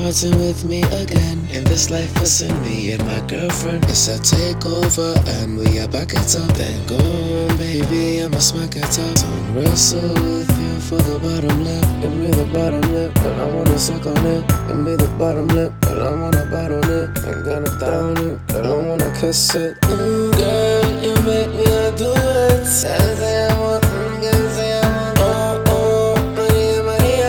parting with me again. In this life, it's in me and my girlfriend. It's a takeover and we are back at up. Then go on, baby, I'ma smack it up. Don't wrestle with you for the bottom lip. Give me the bottom lip, but I wanna suck on it. Give me the bottom lip, but I wanna bite on it. Ain't gonna down it, but I wanna kiss it. Girl, you make me do it. Say I want, girl, say I want. Oh, oh, Maria, Maria,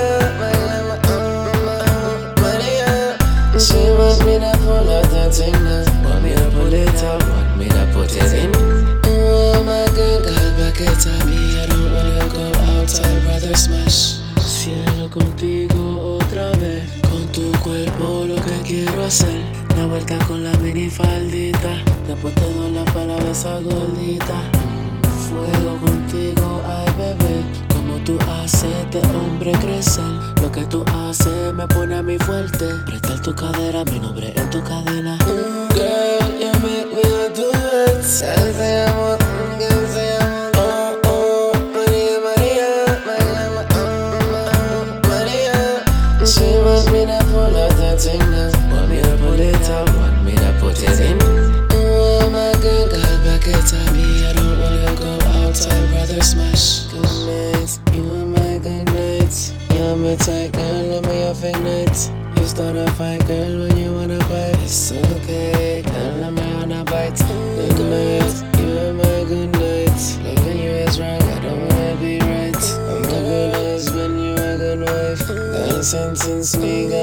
Maria. She want me to pull out that thing now. Want me to pull it out, want me to put it in. Oh my girl, back it up. Me, I don't wanna go out, I'd rather smash. Cielo contigo otra vez. Con tu cuerpo lo que quiero hacer. La vuelta con la minifaldita. Después te doy la palabra esa gordita. Fuego contigo, ay bebé. Como tú haces de hombre crecer. Lo que tú haces me pone a mí fuerte. Prestar tu cadera, mi nombre en tu cadena. Girl, you make me do it. Say I want, girl, say I want. Oh, oh, Maria, Maria, Maria. She want me to pull out that thing now. Want me to pull it out, want me to put it in. Oh my girl, back it up. Me, I don't wanna go out, I'd rather smash. Good nights, you are my good nights. You're my tight girl, I'm your fake nights. You start a fight, girl, when you wanna bite. It's okay, girl, I'm on a bite. Good nights, you are my good nights. Loving you is wrong, I don't wanna be right. I'm a good husband, you a good wife. God sentence me,